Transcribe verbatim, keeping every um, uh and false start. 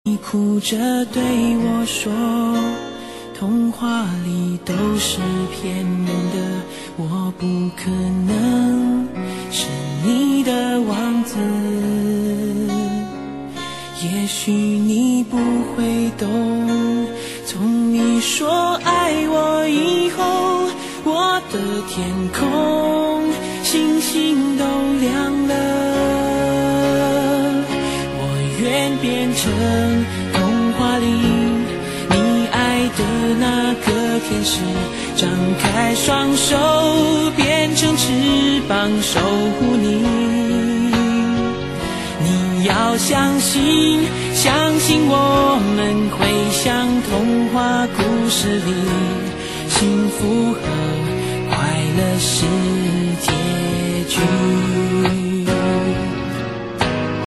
你哭着对我说，童话里都是骗人的，我不可能是你的王子。也许你不会懂，从你说爱我以后，我的天空星星都亮了。我愿变成童话里你爱的那个天使，张开双手变成翅膀守护你。你要相信，相信我们会像童话故事里幸福和